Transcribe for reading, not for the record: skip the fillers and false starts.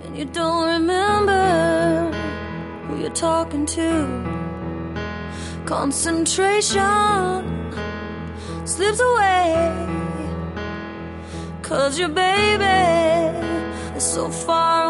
and you don't remember who you're talking to. Concentration slips away, 'cause your baby is so far